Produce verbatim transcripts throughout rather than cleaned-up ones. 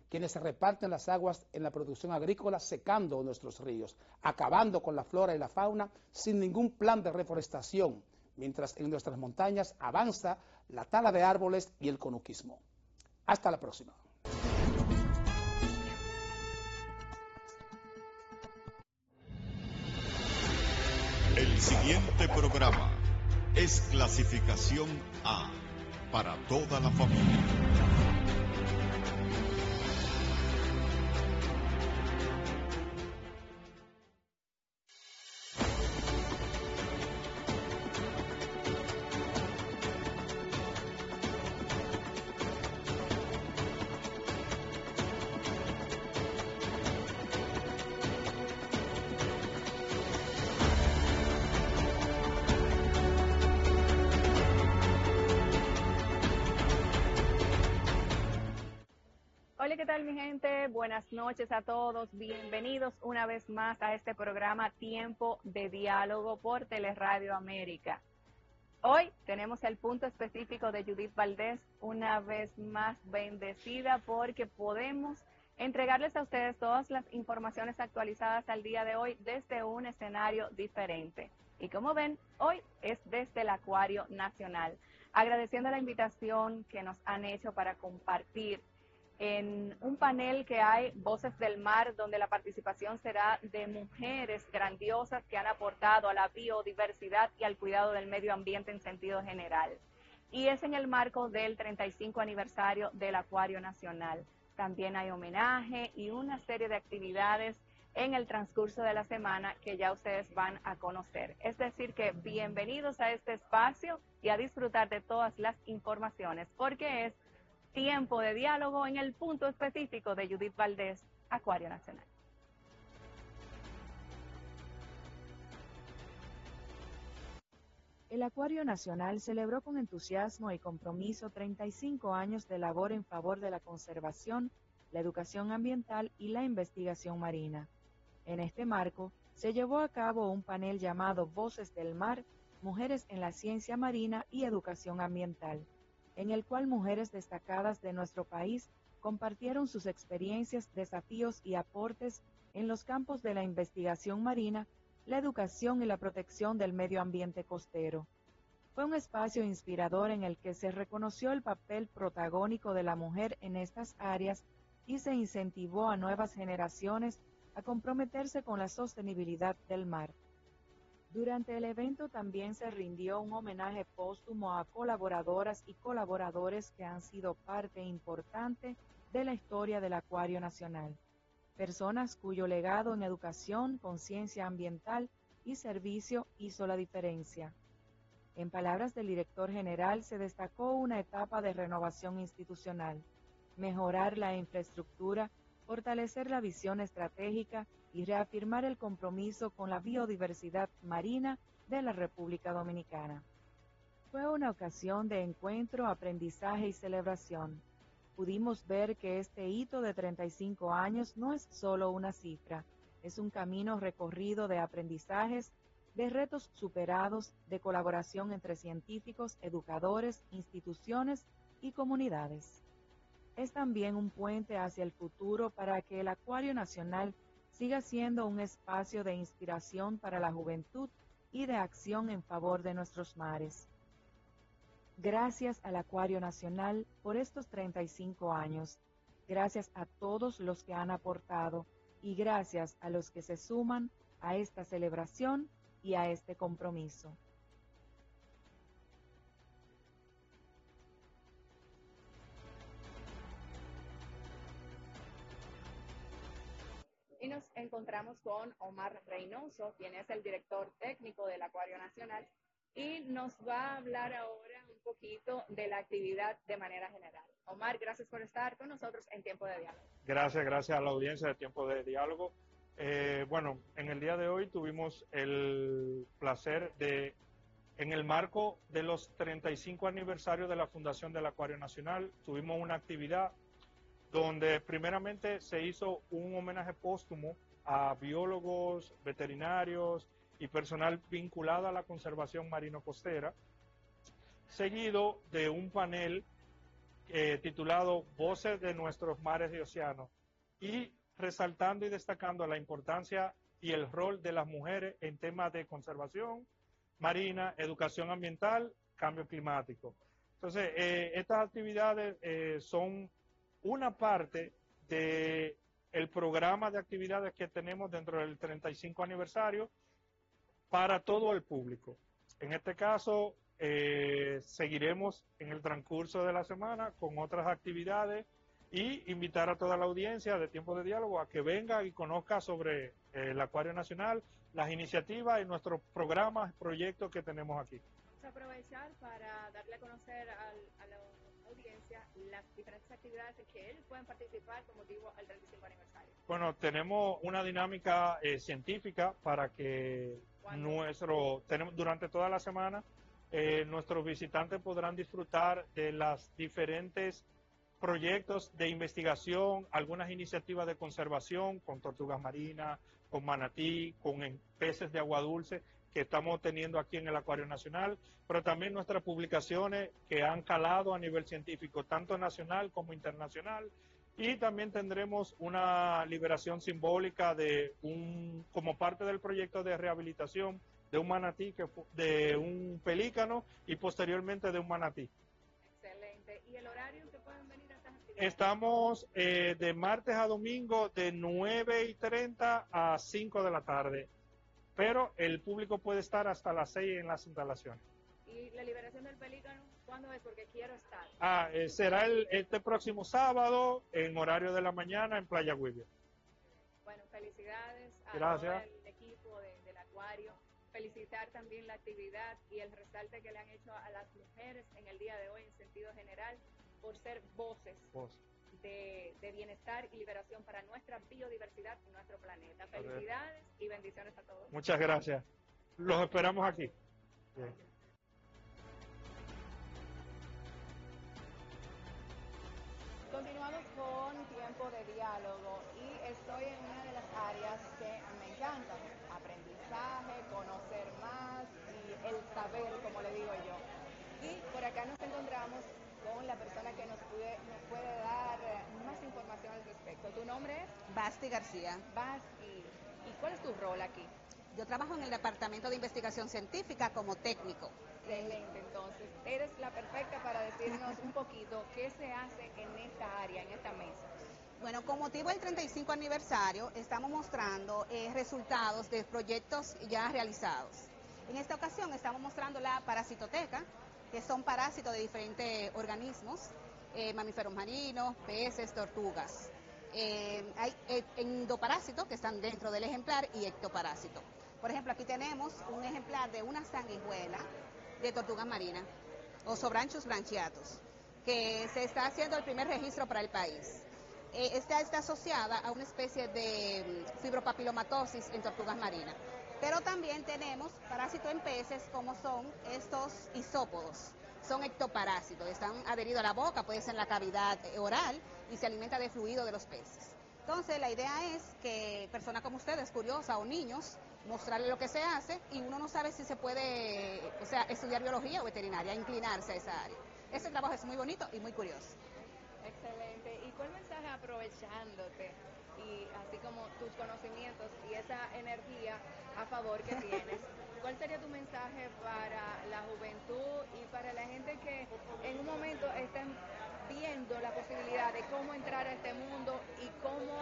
quienes se reparten las aguas en la producción agrícola, secando nuestros ríos, acabando con la flora y la fauna sin ningún plan de reforestación, mientras en nuestras montañas avanza la tala de árboles y el conuquismo. Hasta la próxima. El siguiente programa es clasificación A para toda la familia. Hola, ¿qué tal mi gente? Buenas noches a todos. Bienvenidos una vez más a este programa Tiempo de Diálogo por Teleradio América. Hoy tenemos el punto específico de Judith Valdés, una vez más bendecida porque podemos entregarles a ustedes todas las informaciones actualizadas al día de hoy desde un escenario diferente. Y como ven, hoy es desde el Acuario Nacional. Agradeciendo la invitación que nos han hecho para compartir en un panel que hay Voces del Mar, donde la participación será de mujeres grandiosas que han aportado a la biodiversidad y al cuidado del medio ambiente en sentido general. Y es en el marco del treinta y cinco aniversario del Acuario Nacional. También hay homenaje y una serie de actividades en el transcurso de la semana que ya ustedes van a conocer. Es decir que bienvenidos a este espacio y a disfrutar de todas las informaciones, porque es Tiempo de Diálogo en el punto específico de Judith Valdés, Acuario Nacional. El Acuario Nacional celebró con entusiasmo y compromiso treinta y cinco años de labor en favor de la conservación, la educación ambiental y la investigación marina. En este marco, se llevó a cabo un panel llamado Voces del Mar, Mujeres en la Ciencia Marina y Educación Ambiental, en el cual mujeres destacadas de nuestro país compartieron sus experiencias, desafíos y aportes en los campos de la investigación marina, la educación y la protección del medio ambiente costero. Fue un espacio inspirador en el que se reconoció el papel protagónico de la mujer en estas áreas y se incentivó a nuevas generaciones a comprometerse con la sostenibilidad del mar. Durante el evento también se rindió un homenaje póstumo a colaboradoras y colaboradores que han sido parte importante de la historia del Acuario Nacional, personas cuyo legado en educación, conciencia ambiental y servicio hizo la diferencia. En palabras del director general, se destacó una etapa de renovación institucional, mejorar la infraestructura, fortalecer la visión estratégica y reafirmar el compromiso con la biodiversidad marina de la República Dominicana. Fue una ocasión de encuentro, aprendizaje y celebración. Pudimos ver que este hito de treinta y cinco años no es solo una cifra, es un camino recorrido de aprendizajes, de retos superados, de colaboración entre científicos, educadores, instituciones y comunidades. Es también un puente hacia el futuro para que el Acuario Nacional siga siendo un espacio de inspiración para la juventud y de acción en favor de nuestros mares. Gracias al Acuario Nacional por estos treinta y cinco años. Gracias a todos los que han aportado y gracias a los que se suman a esta celebración y a este compromiso. Y nos encontramos con Omar Reynoso, quien es el director técnico del Acuario Nacional, y nos va a hablar ahora un poquito de la actividad de manera general. Omar, gracias por estar con nosotros en Tiempo de Diálogo. Gracias, gracias a la audiencia de Tiempo de Diálogo. Eh, bueno, en el día de hoy tuvimos el placer de, en el marco de los treinta y cinco aniversarios de la Fundación del Acuario Nacional, tuvimos una actividad donde primeramente se hizo un homenaje póstumo a biólogos, veterinarios y personal vinculado a la conservación marino costera, seguido de un panel eh, titulado Voces de nuestros mares y océanos, y resaltando y destacando la importancia y el rol de las mujeres en temas de conservación marina, educación ambiental, cambio climático. Entonces, eh, estas actividades eh, son una parte de el programa de actividades que tenemos dentro del treinta y cinco aniversario para todo el público. En este caso, eh, seguiremos en el transcurso de la semana con otras actividades y invitar a toda la audiencia de Tiempo de Diálogo a que venga y conozca sobre eh, el Acuario Nacional, las iniciativas y nuestros programas, proyectos que tenemos aquí. Vamos a aprovechar para darle a conocer al, a la audiencia las diferentes actividades en que ellos pueden participar con motivo al treinta y cinco aniversario. Bueno, tenemos una dinámica eh, científica para que nuestro tenemos durante toda la semana eh, nuestros visitantes podrán disfrutar de las diferentes proyectos de investigación, algunas iniciativas de conservación con tortugas marinas, con manatí, con peces de agua dulce que estamos teniendo aquí en el Acuario Nacional, pero también nuestras publicaciones que han calado a nivel científico, tanto nacional como internacional, y también tendremos una liberación simbólica de un, como parte del proyecto de rehabilitación de un manatí, que, de un pelícano y posteriormente de un manatí. Excelente. ¿Y el horario en que pueden venir a estas actividades? Estamos eh, de martes a domingo de nueve y treinta a cinco de la tarde, pero el público puede estar hasta las seis en las instalaciones. ¿Y la liberación del pelícano cuándo es? Porque quiero estar. Ah, eh, será el, este próximo sábado en horario de la mañana en Playa Güibia. Bueno, felicidades a Gracias. todo el equipo de, del Acuario. Felicitar también la actividad y el resalte que le han hecho a las mujeres en el día de hoy en sentido general por ser voces Vos. de, de bienestar y liberación para nuestra biodiversidad y nuestro planeta. Felicidades y bendiciones a todos. Muchas gracias. Los esperamos aquí. Bien. Continuamos con Tiempo de Diálogo y estoy en una de las áreas que me encantan, aprendizaje, conocer más y el saber, como le digo yo. Y por acá nos encontramos con la persona que nos puede, nos puede dar más información al respecto. ¿Tu nombre es? Basti García. Basti. ¿Y cuál es tu rol aquí? Yo trabajo en el Departamento de Investigación Científica como técnico. Excelente, entonces eres la perfecta para decirnos un poquito qué se hace en esta área, en esta mesa. Bueno, con motivo del treinta y cinco aniversario estamos mostrando eh, resultados de proyectos ya realizados. En esta ocasión estamos mostrando la parasitoteca, que son parásitos de diferentes organismos, eh, mamíferos marinos, peces, tortugas. Eh, hay eh, endoparásitos que están dentro del ejemplar y ectoparásitos. Por ejemplo, aquí tenemos un ejemplar de una sanguijuela de tortuga marina, Osobranchus branchiatus, que se está haciendo el primer registro para el país. Eh, esta está asociada a una especie de fibropapilomatosis en tortugas marinas. Pero también tenemos parásitos en peces como son estos isópodos. Son ectoparásitos, están adheridos a la boca, puede ser en la cavidad oral y se alimenta de fluido de los peces. Entonces la idea es que personas como ustedes, curiosas o niños, mostrarles lo que se hace y uno no sabe si se puede, o sea, estudiar biología o veterinaria, inclinarse a esa área. Ese trabajo es muy bonito y muy curioso. Excelente. ¿Y cuál mensaje aprovechándote y así como tus conocimientos y esa energía a favor que tienes? ¿Cuál sería tu mensaje para la juventud y para la gente que en un momento estén viendo la posibilidad de cómo entrar a este mundo y cómo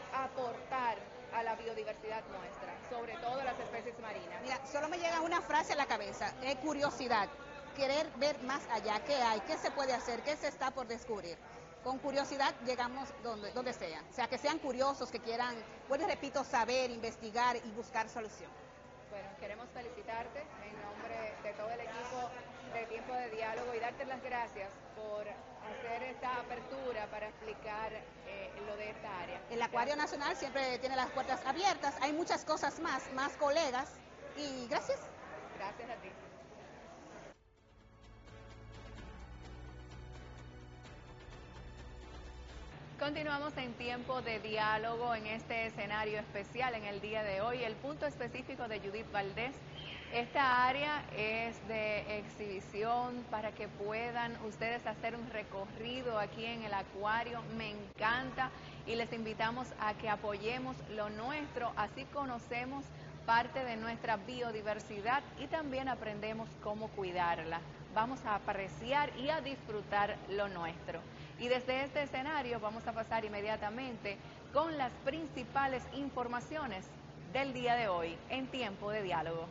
aportar a la biodiversidad nuestra, sobre todo las especies marinas? Mira, solo me llega una frase a la cabeza, es curiosidad, querer ver más allá, qué hay, qué se puede hacer, qué se está por descubrir. Con curiosidad llegamos donde, donde sea, o sea, que sean curiosos, que quieran, bueno, repito, saber, investigar y buscar solución. Bueno, queremos felicitarte en nombre de todo el equipo de Tiempo de Diálogo y darte las gracias por hacer esta apertura para explicar eh, lo de esta área. El Acuario Nacional siempre tiene las puertas abiertas, hay muchas cosas más, más colegas, y gracias. Gracias a ti. Continuamos en Tiempo de Diálogo en este escenario especial en el día de hoy. El punto específico de Judith Valdés Esta área es de exhibición para que puedan ustedes hacer un recorrido aquí en el acuario. Me encanta y les invitamos a que apoyemos lo nuestro, así conocemos parte de nuestra biodiversidad y también aprendemos cómo cuidarla. Vamos a apreciar y a disfrutar lo nuestro. Y desde este escenario vamos a pasar inmediatamente con las principales informaciones del día de hoy en Tiempo de Diálogo.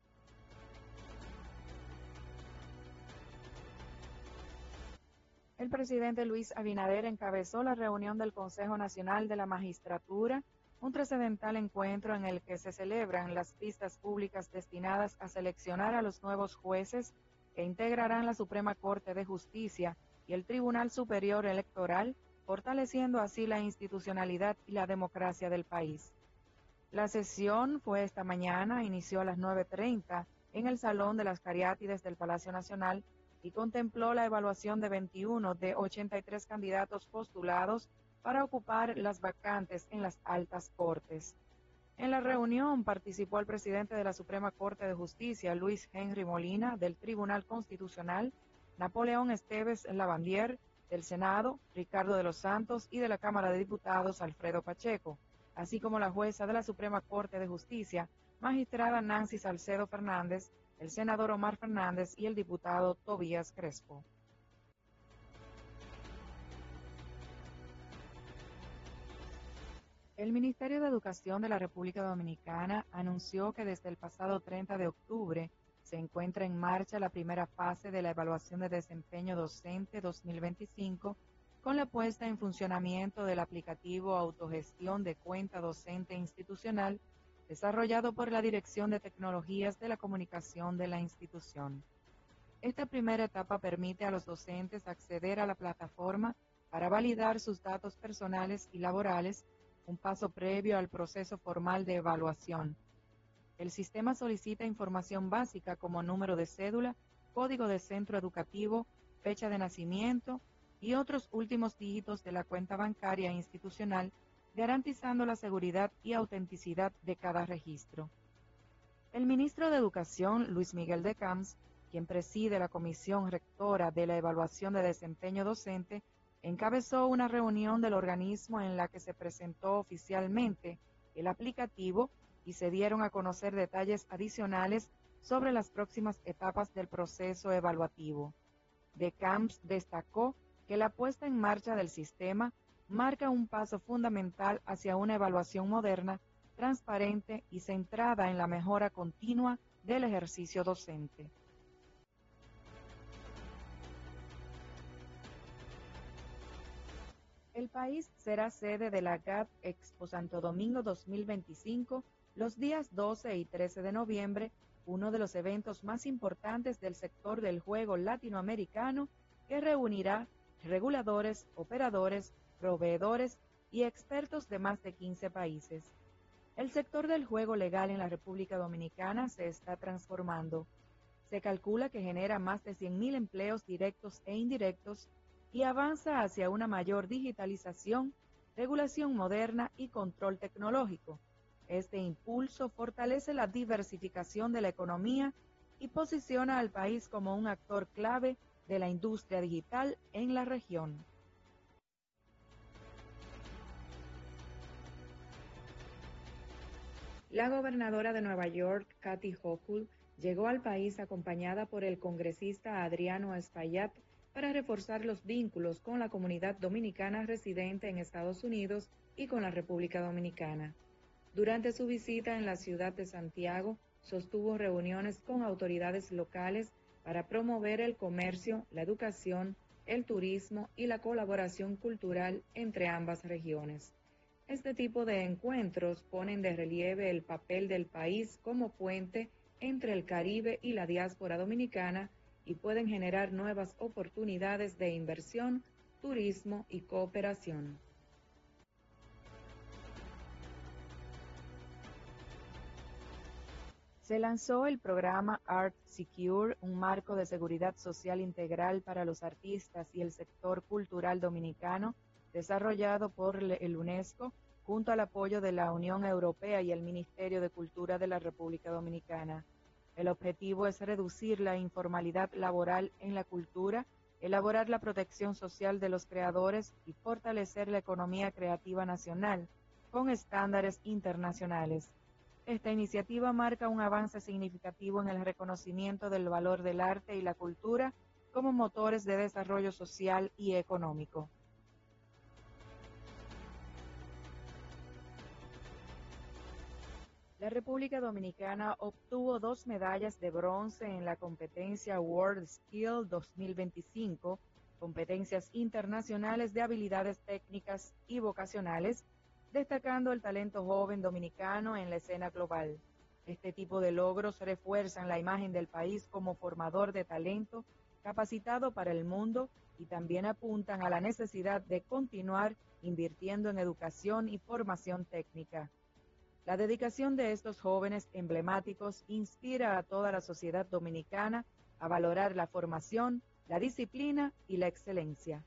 El presidente Luis Abinader encabezó la reunión del Consejo Nacional de la Magistratura, un trascendental encuentro en el que se celebran las vistas públicas destinadas a seleccionar a los nuevos jueces que integrarán la Suprema Corte de Justicia y el Tribunal Superior Electoral, fortaleciendo así la institucionalidad y la democracia del país. La sesión fue esta mañana, inició a las nueve treinta en el Salón de las Cariátides del Palacio Nacional y contempló la evaluación de veintiuno de ochenta y tres candidatos postulados para ocupar las vacantes en las altas cortes. En la reunión participó el presidente de la Suprema Corte de Justicia, Luis Henry Molina, del Tribunal Constitucional, Napoleón Esteves Lavandier, del Senado, Ricardo de los Santos, y de la Cámara de Diputados, Alfredo Pacheco, así como la jueza de la Suprema Corte de Justicia, magistrada Nancy Salcedo Fernández, el senador Omar Fernández y el diputado Tobías Crespo. El Ministerio de Educación de la República Dominicana anunció que desde el pasado treinta de octubre se encuentra en marcha la primera fase de la evaluación de desempeño docente dos mil veinticinco con la puesta en funcionamiento del aplicativo Autogestión de Cuenta Docente Institucional desarrollado por la Dirección de Tecnologías de la Comunicación de la institución. Esta primera etapa permite a los docentes acceder a la plataforma para validar sus datos personales y laborales, un paso previo al proceso formal de evaluación. El sistema solicita información básica como número de cédula, código de centro educativo, fecha de nacimiento y otros últimos dígitos de la cuenta bancaria institucional, garantizando la seguridad y autenticidad de cada registro. El ministro de Educación, Luis Miguel de Camps, quien preside la Comisión Rectora de la Evaluación de Desempeño Docente, encabezó una reunión del organismo en la que se presentó oficialmente el aplicativo y se dieron a conocer detalles adicionales sobre las próximas etapas del proceso evaluativo. De Camps destacó que la puesta en marcha del sistema marca un paso fundamental hacia una evaluación moderna, transparente y centrada en la mejora continua del ejercicio docente. El país será sede de la G A T Expo Santo Domingo dos mil veinticinco los días doce y trece de noviembre, uno de los eventos más importantes del sector del juego latinoamericano que reunirá reguladores, operadores, proveedores y expertos de más de quince países. El sector del juego legal en la República Dominicana se está transformando. Se calcula que genera más de cien mil empleos directos e indirectos y avanza hacia una mayor digitalización, regulación moderna y control tecnológico. Este impulso fortalece la diversificación de la economía y posiciona al país como un actor clave de la industria digital en la región. La gobernadora de Nueva York, Kathy Hochul, llegó al país acompañada por el congresista Adriano Espaillat para reforzar los vínculos con la comunidad dominicana residente en Estados Unidos y con la República Dominicana. Durante su visita en la ciudad de Santiago, sostuvo reuniones con autoridades locales para promover el comercio, la educación, el turismo y la colaboración cultural entre ambas regiones. Este tipo de encuentros ponen de relieve el papel del país como puente entre el Caribe y la diáspora dominicana y pueden generar nuevas oportunidades de inversión, turismo y cooperación. Se lanzó el programa Art Secure, un marco de seguridad social integral para los artistas y el sector cultural dominicano, desarrollado por el UNESCO, junto al apoyo de la Unión Europea y el Ministerio de Cultura de la República Dominicana. El objetivo es reducir la informalidad laboral en la cultura, elaborar la protección social de los creadores y fortalecer la economía creativa nacional con estándares internacionales. Esta iniciativa marca un avance significativo en el reconocimiento del valor del arte y la cultura como motores de desarrollo social y económico. La República Dominicana obtuvo dos medallas de bronce en la competencia World Skill dos mil veinticinco, competencias internacionales de habilidades técnicas y vocacionales, destacando el talento joven dominicano en la escena global. Este tipo de logros refuerzan la imagen del país como formador de talento capacitado para el mundo y también apuntan a la necesidad de continuar invirtiendo en educación y formación técnica. La dedicación de estos jóvenes emblemáticos inspira a toda la sociedad dominicana a valorar la formación, la disciplina y la excelencia.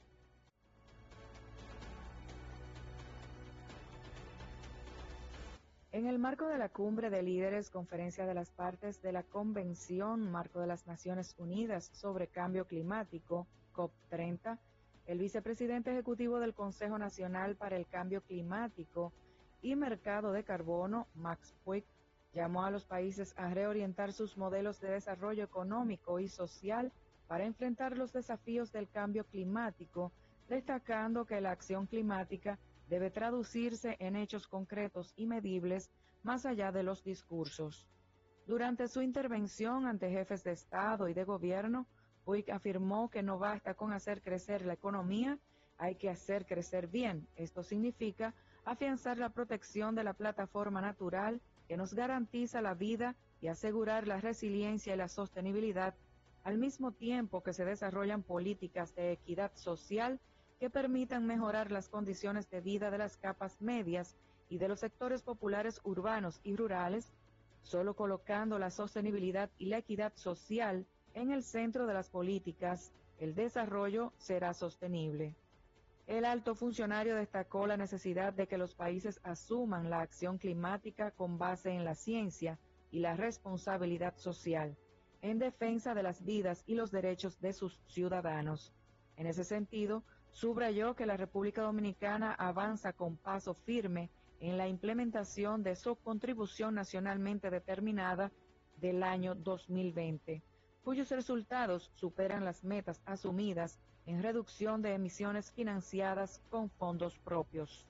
En el marco de la Cumbre de Líderes, Conferencia de las Partes de la Convención Marco de las Naciones Unidas sobre Cambio Climático, COP treinta, el vicepresidente ejecutivo del Consejo Nacional para el Cambio Climático y Mercado de Carbono, Max Puig, llamó a los países a reorientar sus modelos de desarrollo económico y social para enfrentar los desafíos del cambio climático, destacando que la acción climática debe traducirse en hechos concretos y medibles más allá de los discursos. Durante su intervención ante jefes de Estado y de Gobierno, Puig afirmó que no basta con hacer crecer la economía, hay que hacer crecer bien. Esto significa afianzar la protección de la plataforma natural que nos garantiza la vida y asegurar la resiliencia y la sostenibilidad, al mismo tiempo que se desarrollan políticas de equidad social que permitan mejorar las condiciones de vida de las capas medias y de los sectores populares urbanos y rurales. Solo colocando la sostenibilidad y la equidad social en el centro de las políticas, el desarrollo será sostenible. El alto funcionario destacó la necesidad de que los países asuman la acción climática con base en la ciencia y la responsabilidad social, en defensa de las vidas y los derechos de sus ciudadanos. En ese sentido, subrayó que la República Dominicana avanza con paso firme en la implementación de su contribución nacionalmente determinada del año dos mil veinte, cuyos resultados superan las metas asumidas en reducción de emisiones financiadas con fondos propios.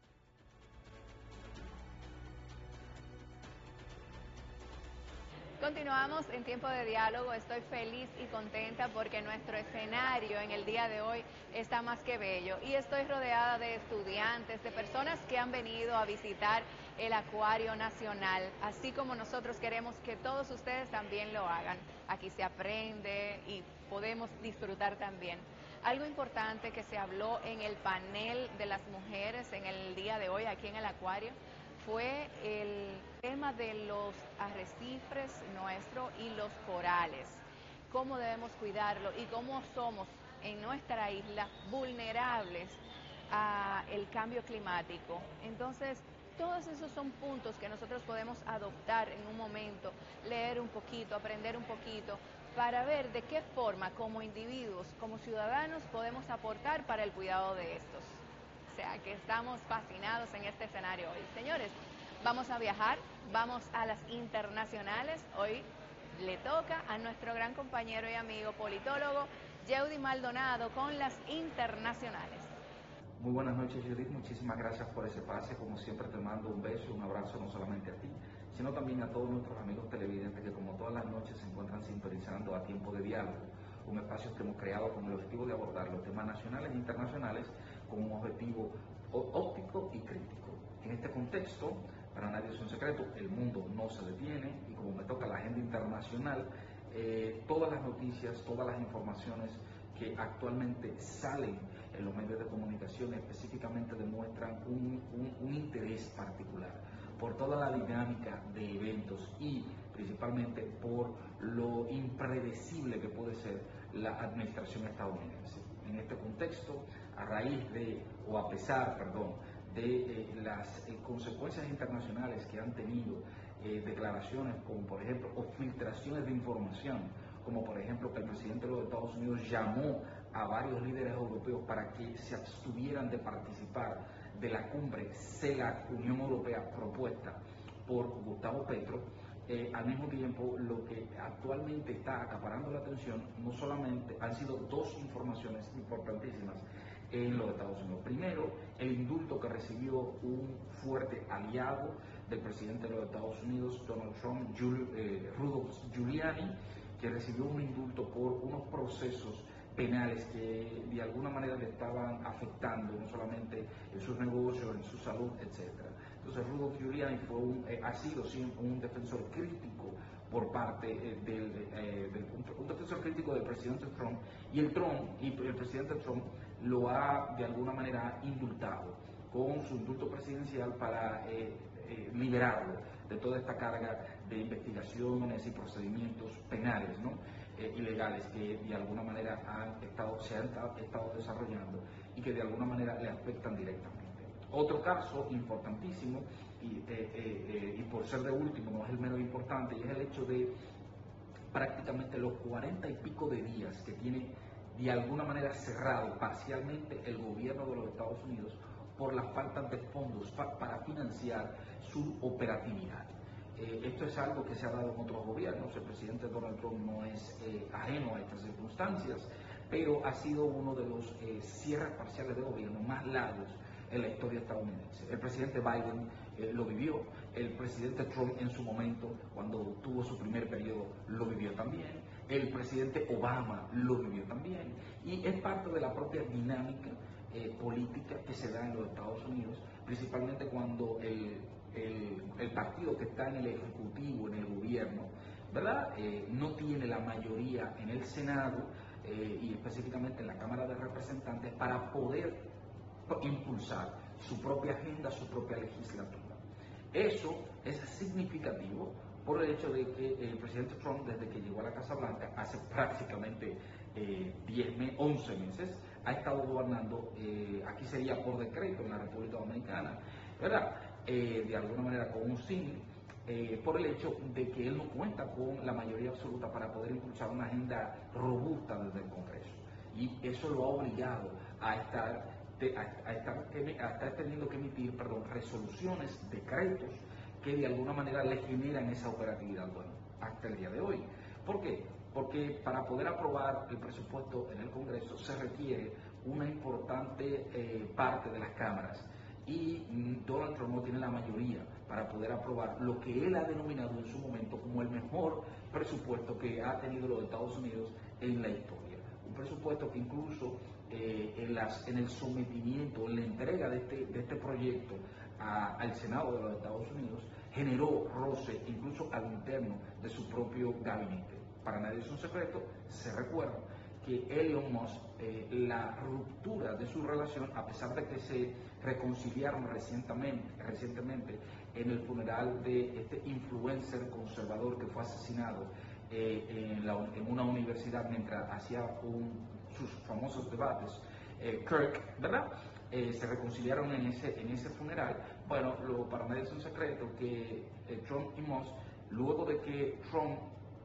Continuamos en tiempo de diálogo. Estoy feliz y contenta porque nuestro escenario en el día de hoy está más que bello y estoy rodeada de estudiantes, de personas que han venido a visitar el Acuario Nacional, así como nosotros queremos que todos ustedes también lo hagan. Aquí se aprende y podemos disfrutar también. Algo importante que se habló en el panel de las mujeres en el día de hoy aquí en el Acuario fue el tema de los arrecifes nuestros y los corales, cómo debemos cuidarlo y cómo somos en nuestra isla vulnerables al cambio climático. Entonces, todos esos son puntos que nosotros podemos adoptar en un momento, leer un poquito, aprender un poquito, para ver de qué forma como individuos, como ciudadanos, podemos aportar para el cuidado de estos. O sea, que estamos fascinados en este escenario hoy. Señores, vamos a viajar, vamos a las internacionales. Hoy le toca a nuestro gran compañero y amigo politólogo, Yeudi Maldonado, con las internacionales. Muy buenas noches, Judith. Muchísimas gracias por ese pase. Como siempre, te mando un beso, un abrazo, no solamente a ti, sino también a todos nuestros amigos televidentes que como todas las noches se encuentran sintonizando a Tiempo de Diálogo, un espacio que hemos creado con el objetivo de abordar los temas nacionales e internacionales con un objetivo óptico y crítico. En este contexto, para nadie es un secreto, el mundo no se detiene y como me toca la agenda internacional, eh, todas las noticias, todas las informaciones que actualmente salen en los medios de comunicación específicamente demuestran un, un, un interés particular por toda la dinámica de eventos y principalmente por lo impredecible que puede ser la administración estadounidense. En este contexto, a raíz de, o a pesar, perdón, de eh, las eh, consecuencias internacionales que han tenido eh, declaraciones como por ejemplo o filtraciones de información, como por ejemplo que el presidente de los Estados Unidos llamó a varios líderes europeos para que se abstuvieran de participar de la cumbre CELAC Unión Europea propuesta por Gustavo Petro. Eh, al mismo tiempo, lo que actualmente está acaparando la atención no solamente han sido dos informaciones importantísimas en los Estados Unidos. Primero, el indulto que recibió un fuerte aliado del presidente de los Estados Unidos, Donald Trump, Jul, eh, Rudolph Giuliani, que recibió un indulto por unos procesos penales que de alguna manera le estaban afectando no solamente en sus negocios, en su salud, etcétera. Entonces Rudolph Giuliani fue un, eh, ha sido siempre un defensor crítico por parte eh, del, eh, del un, un defensor crítico del presidente Trump, y el Trump y el presidente Trump lo ha de alguna manera indultado con su indulto presidencial para eh, eh, liberarlo de toda esta carga de investigaciones y procedimientos penales, ¿no? Eh, ilegales que de alguna manera han estado, se han estado desarrollando y que de alguna manera le afectan directamente. Otro caso importantísimo, y, eh, eh, eh, y por ser de último no es el menos importante, y es el hecho de prácticamente los cuarenta y pico de días que tiene de alguna manera cerrado parcialmente el gobierno de los Estados Unidos por la falta de fondos fa para financiar su operatividad. Eh, esto es algo que se ha dado en otros gobiernos. El presidente Donald Trump no es eh, ajeno a estas circunstancias, pero ha sido uno de los eh, cierres parciales de gobierno más largos en la historia estadounidense. El presidente Biden eh, lo vivió, el presidente Trump en su momento, cuando tuvo su primer periodo, lo vivió también, el presidente Obama lo vivió también, y es parte de la propia dinámica eh, política que se da en los Estados Unidos, principalmente cuando el El, el partido que está en el Ejecutivo, en el gobierno, ¿verdad? Eh, no tiene la mayoría en el Senado eh, y específicamente en la Cámara de Representantes para poder impulsar su propia agenda, su propia legislatura. Eso es significativo por el hecho de que el presidente Trump, desde que llegó a la Casa Blanca, hace prácticamente eh, diez, once meses, ha estado gobernando, eh, aquí sería por decreto en la República Dominicana, ¿verdad? Eh, de alguna manera con un sí, eh, por el hecho de que él no cuenta con la mayoría absoluta para poder impulsar una agenda robusta desde el Congreso. Y eso lo ha obligado a estar, de, a, a estar, a estar teniendo que emitir perdón, resoluciones, decretos, que de alguna manera le generan esa operatividad, bueno, hasta el día de hoy. ¿Por qué? Porque para poder aprobar el presupuesto en el Congreso se requiere una importante eh, parte de las cámaras, y Donald Trump no tiene la mayoría para poder aprobar lo que él ha denominado en su momento como el mejor presupuesto que ha tenido los Estados Unidos en la historia. Un presupuesto que incluso eh, en, las, en el sometimiento, en la entrega de este, de este proyecto a, al Senado de los Estados Unidos, generó roce incluso al interno de su propio gabinete. Para nadie es un secreto, se recuerda que Elon Musk, eh, la ruptura de su relación, a pesar de que se reconciliaron recientemente, recientemente en el funeral de este influencer conservador que fue asesinado eh, en, la, en una universidad mientras hacía un, sus famosos debates, eh, Kirk, ¿verdad? Eh, se reconciliaron en ese, en ese funeral. Bueno, lo, para nadie es un secreto que eh, Trump y Musk, luego de que Trump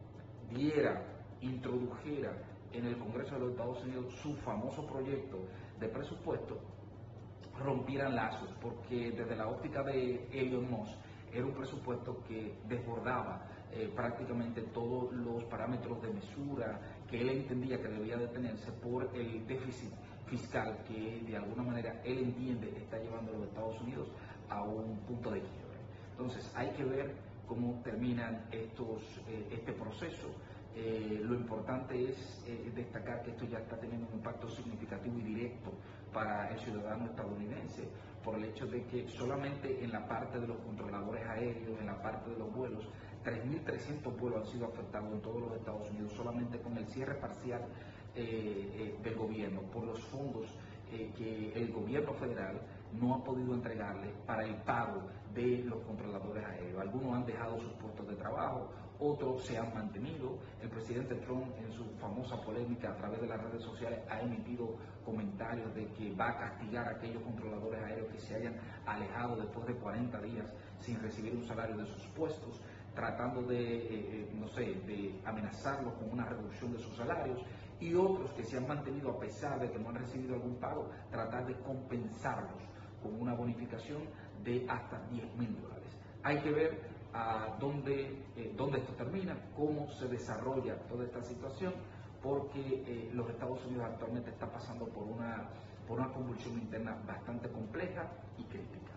diera, introdujera en el Congreso de los Estados Unidos su famoso proyecto de presupuesto, rompieran lazos, porque desde la óptica de Elon Musk era un presupuesto que desbordaba eh, prácticamente todos los parámetros de mesura que él entendía que debía de tenerse por el déficit fiscal que de alguna manera él entiende está llevando a los Estados Unidos a un punto de quiebre. Entonces hay que ver cómo terminan estos, eh, este proceso. Eh, lo importante es eh, destacar que esto ya está teniendo un impacto significativo y directo para el ciudadano estadounidense, por el hecho de que solamente en la parte de los controladores aéreos, en la parte de los vuelos, tres mil trescientos vuelos han sido afectados en todos los Estados Unidos, solamente con el cierre parcial eh, eh, del gobierno, por los fondos eh, que el gobierno federal no ha podido entregarle para el pago de los controladores aéreos. Algunos han dejado sus puestos de trabajo, otros se han mantenido. El presidente Trump, en su famosa polémica a través de las redes sociales, ha emitido comentarios de que va a castigar a aquellos controladores aéreos que se hayan alejado después de cuarenta días sin recibir un salario de sus puestos, tratando de, eh, no sé, de amenazarlos con una reducción de sus salarios, y otros que se han mantenido a pesar de que no han recibido algún pago, tratar de compensarlos con una bonificación de hasta diez mil dólares. Hay que ver a dónde, eh, dónde esto termina, cómo se desarrolla toda esta situación, porque eh, los Estados Unidos actualmente están pasando por una, por una convulsión interna bastante compleja y crítica.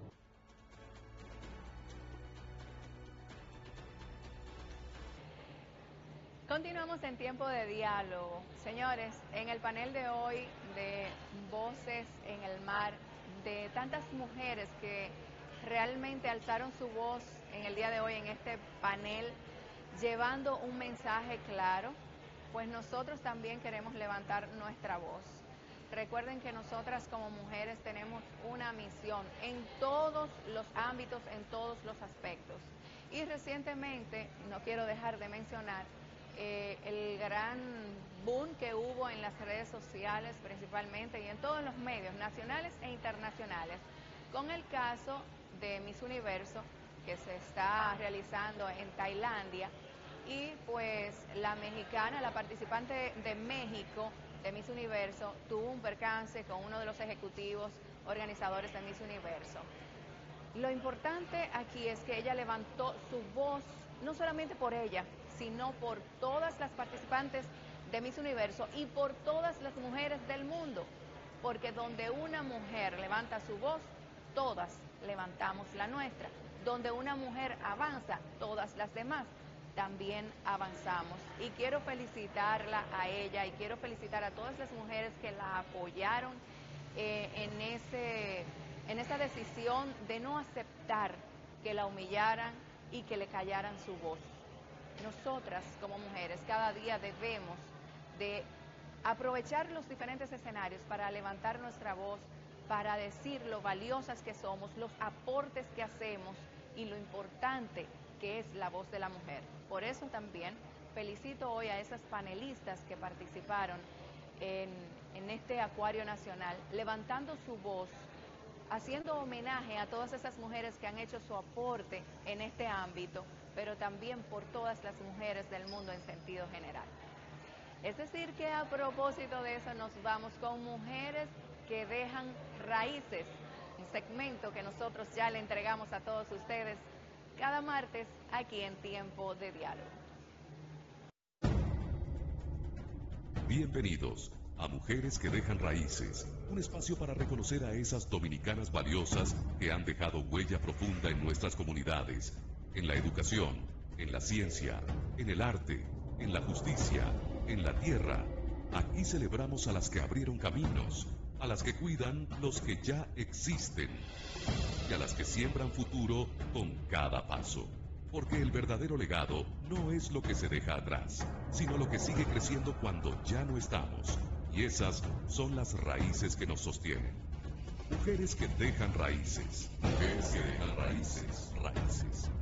Continuamos en tiempo de diálogo. Señores, en el panel de hoy de Voces en el Mar, de tantas mujeres que realmente alzaron su voz en el día de hoy en este panel, llevando un mensaje claro, pues nosotros también queremos levantar nuestra voz. Recuerden que nosotras como mujeres tenemos una misión en todos los ámbitos, en todos los aspectos. Y recientemente, no quiero dejar de mencionar, Eh, el gran boom que hubo en las redes sociales principalmente y en todos los medios nacionales e internacionales con el caso de Miss Universo que se está realizando en Tailandia, y pues la mexicana, la participante de México de Miss Universo, tuvo un percance con uno de los ejecutivos organizadores de Miss Universo. Lo importante aquí es que ella levantó su voz, no solamente por ella, sino por todas las participantes de Miss Universo y por todas las mujeres del mundo, porque donde una mujer levanta su voz, todas levantamos la nuestra. Donde una mujer avanza, todas las demás también avanzamos. Y quiero felicitarla a ella y quiero felicitar a todas las mujeres que la apoyaron eh, en, ese, en esa decisión de no aceptar que la humillaran y que le callaran su voz. Nosotras como mujeres cada día debemos de aprovechar los diferentes escenarios para levantar nuestra voz, para decir lo valiosas que somos, los aportes que hacemos y lo importante que es la voz de la mujer. Por eso también felicito hoy a esas panelistas que participaron en, en este Acuario Nacional, levantando su voz, haciendo homenaje a todas esas mujeres que han hecho su aporte en este ámbito, pero también por todas las mujeres del mundo en sentido general. Es decir que a propósito de eso nos vamos con Mujeres que Dejan Raíces, un segmento que nosotros ya le entregamos a todos ustedes cada martes aquí en Tiempo de Diálogo. Bienvenidos a Mujeres que Dejan Raíces, un espacio para reconocer a esas dominicanas valiosas que han dejado huella profunda en nuestras comunidades, en la educación, en la ciencia, en el arte, en la justicia, en la tierra. Aquí celebramos a las que abrieron caminos, a las que cuidan los que ya existen y a las que siembran futuro con cada paso. Porque el verdadero legado no es lo que se deja atrás, sino lo que sigue creciendo cuando ya no estamos. Y esas son las raíces que nos sostienen. Mujeres que dejan raíces. Mujeres que dejan raíces. Raíces.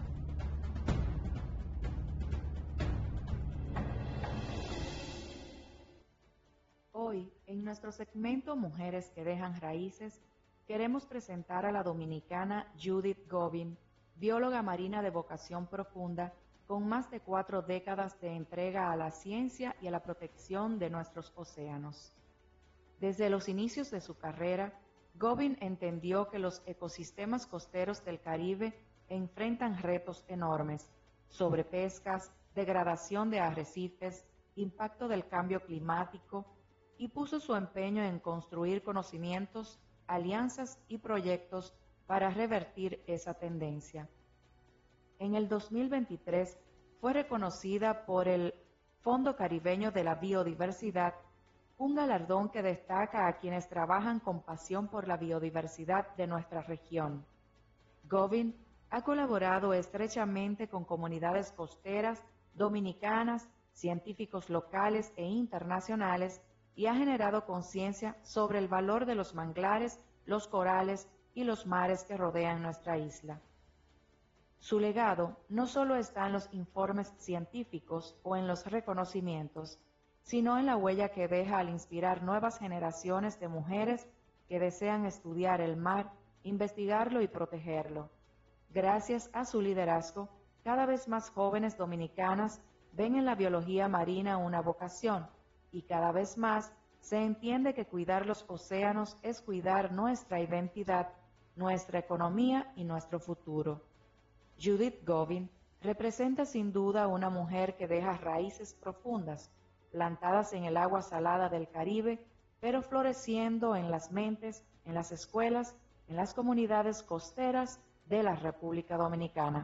Hoy, en nuestro segmento Mujeres que Dejan Raíces, queremos presentar a la dominicana Judith Govin, bióloga marina de vocación profunda, con más de cuatro décadas de entrega a la ciencia y a la protección de nuestros océanos. Desde los inicios de su carrera, Govin entendió que los ecosistemas costeros del Caribe enfrentan retos enormes: sobrepescas, degradación de arrecifes, impacto del cambio climático, y puso su empeño en construir conocimientos, alianzas y proyectos para revertir esa tendencia. En el dos mil veintitrés fue reconocida por el Fondo Caribeño de la Biodiversidad, un galardón que destaca a quienes trabajan con pasión por la biodiversidad de nuestra región. Govin ha colaborado estrechamente con comunidades costeras, dominicanas, científicos locales e internacionales, y ha generado conciencia sobre el valor de los manglares los corales y los mares que rodean nuestra isla. Su legado no solo está en los informes científicos o en los reconocimientos, sino en la huella que deja al inspirar nuevas generaciones de mujeres que desean estudiar el mar, investigarlo y protegerlo. Gracias a su liderazgo, cada vez más jóvenes dominicanas ven en la biología marina una vocación y cada vez más se entiende que cuidar los océanos es cuidar nuestra identidad, nuestra economía y nuestro futuro. Judith Govin representa sin duda una mujer que deja raíces profundas, plantadas en el agua salada del Caribe, pero floreciendo en las mentes, en las escuelas, en las comunidades costeras de la República Dominicana.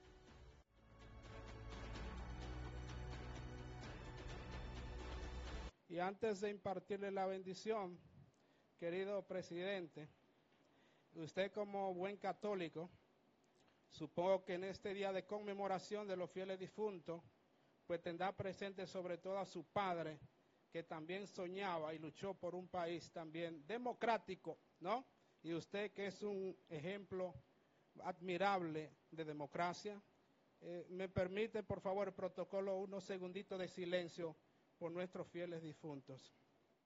Y antes de impartirle la bendición, querido presidente, usted como buen católico, supongo que en este día de conmemoración de los fieles difuntos, pues tendrá presente sobre todo a su padre, que también soñaba y luchó por un país también democrático, ¿no? Y usted que es un ejemplo admirable de democracia, eh, me permite por favor el protocolo unos segunditos de silencio por nuestros fieles difuntos.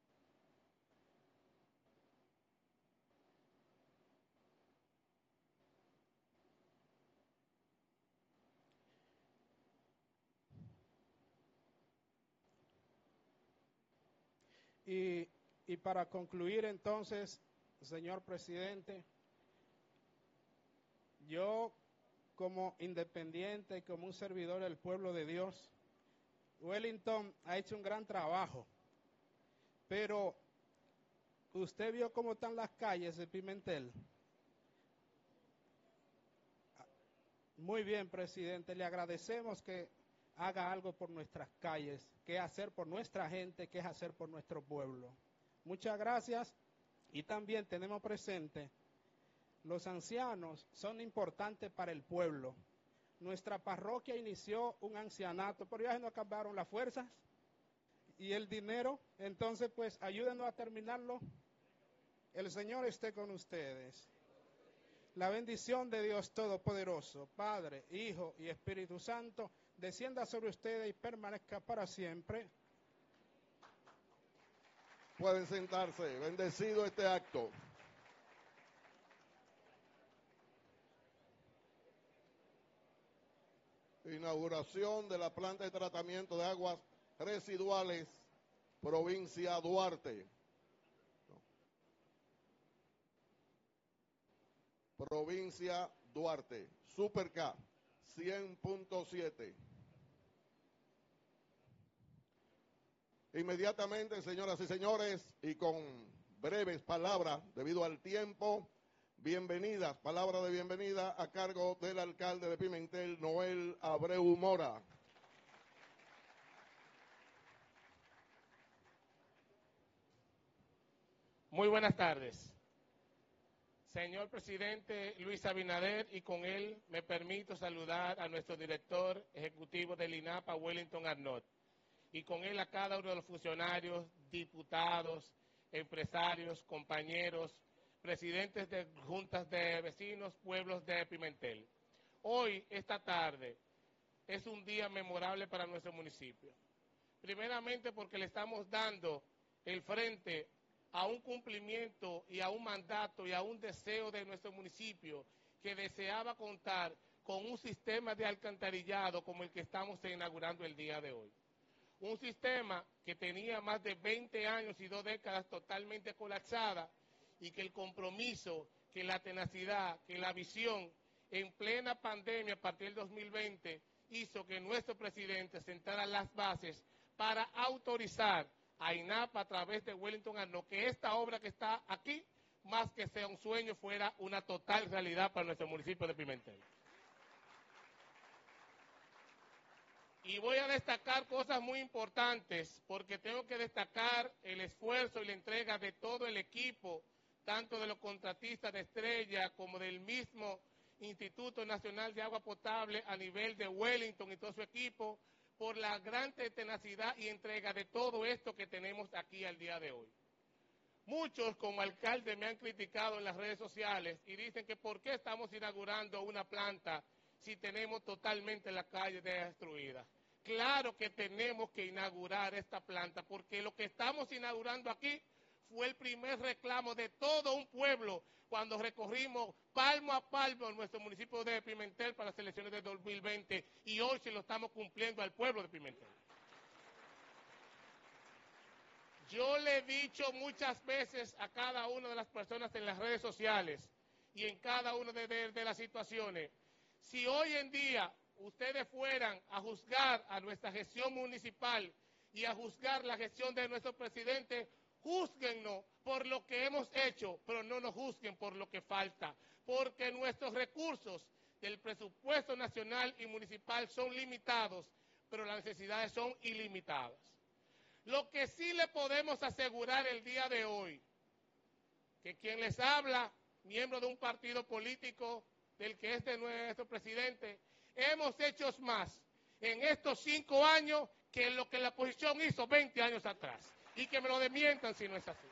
Y, y para concluir entonces, señor presidente, yo como independiente y como un servidor del pueblo de Dios, Wellington ha hecho un gran trabajo, pero usted vio cómo están las calles de Pimentel. Muy bien, presidente, le agradecemos que haga algo por nuestras calles, que hacer por nuestra gente, que es hacer por nuestro pueblo. Muchas gracias. Y también tenemos presente, los ancianos son importantes para el pueblo. Nuestra parroquia inició un ancianato, pero ya se nos acabaron las fuerzas y el dinero, entonces pues ayúdenos a terminarlo. El Señor esté con ustedes. La bendición de Dios Todopoderoso, Padre, Hijo y Espíritu Santo, descienda sobre ustedes y permanezca para siempre. Pueden sentarse. Bendecido este acto. Inauguración de la planta de tratamiento de aguas residuales, provincia Duarte. Provincia Duarte, Super K, cien punto siete. Inmediatamente, señoras y señores, y con breves palabras, debido al tiempo, bienvenidas, palabra de bienvenida a cargo del alcalde de Pimentel, Noel Abreu Mora. Muy buenas tardes. Señor presidente Luis Abinader, y con él me permito saludar a nuestro director ejecutivo del INAPA, Wellington Arnott, y con él a cada uno de los funcionarios, diputados, empresarios, compañeros, presidentes de juntas de vecinos, pueblos de Pimentel. Hoy, esta tarde, es un día memorable para nuestro municipio. Primeramente porque le estamos dando el frente a un cumplimiento y a un mandato y a un deseo de nuestro municipio que deseaba contar con un sistema de alcantarillado como el que estamos inaugurando el día de hoy. Un sistema que tenía más de veinte años y dos décadas totalmente colapsada y que el compromiso, que la tenacidad, que la visión en plena pandemia a partir del dos mil veinte hizo que nuestro presidente sentara las bases para autorizar a INAPA a través de Wellington Arnott que esta obra que está aquí, más que sea un sueño, fuera una total realidad para nuestro municipio de Pimentel. Y voy a destacar cosas muy importantes, porque tengo que destacar el esfuerzo y la entrega de todo el equipo, tanto de los contratistas de Estrella como del mismo Instituto Nacional de Agua Potable a nivel de Wellington y todo su equipo, por la gran tenacidad y entrega de todo esto que tenemos aquí al día de hoy. Muchos como alcalde me han criticado en las redes sociales y dicen que por qué estamos inaugurando una planta si tenemos totalmente la calle destruida. Claro que tenemos que inaugurar esta planta porque lo que estamos inaugurando aquí fue el primer reclamo de todo un pueblo cuando recorrimos palmo a palmo nuestro municipio de Pimentel para las elecciones de dos mil veinte y hoy se lo estamos cumpliendo al pueblo de Pimentel. Yo le he dicho muchas veces a cada una de las personas en las redes sociales y en cada una de, de, de las situaciones, si hoy en día ustedes fueran a juzgar a nuestra gestión municipal y a juzgar la gestión de nuestro presidente, júzguennos por lo que hemos hecho, pero no nos juzguen por lo que falta, porque nuestros recursos del presupuesto nacional y municipal son limitados, pero las necesidades son ilimitadas. Lo que sí le podemos asegurar el día de hoy, que quien les habla, miembro de un partido político del que es de nuestro presidente, hemos hecho más en estos cinco años que lo que la oposición hizo veinte años atrás. Y que me lo desmientan si no es así.